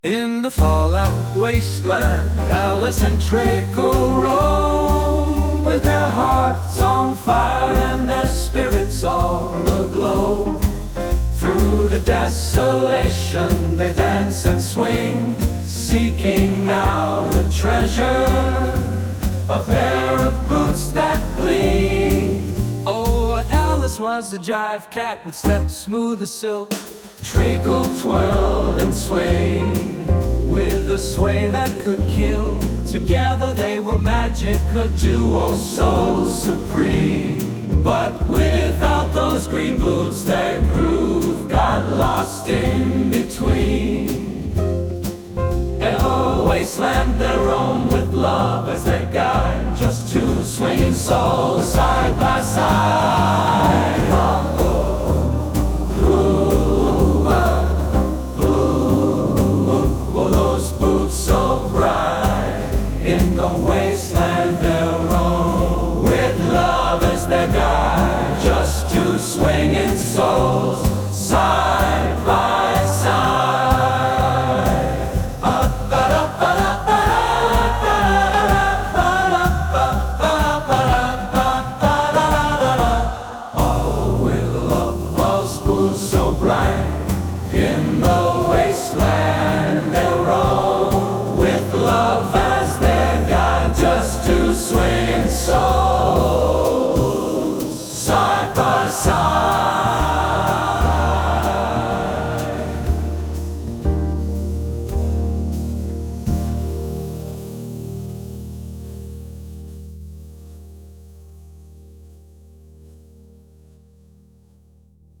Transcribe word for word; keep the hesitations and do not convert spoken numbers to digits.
In the fallout wasteland, Alice and Trickle roam, with their hearts on fire and their spirits all aglow. Through the desolation they dance and swing, seeking out the treasure, a pair of boots that gleam. Oh, Alice was a jive cat with steps smooth as silk. Trickle twirled and swayed with a sway that could kill. Together they were magic, a duo so supreme. But without those green boots their groove got lost in between. In a wasteland they roam with love as they guide, just two swinging souls side by side.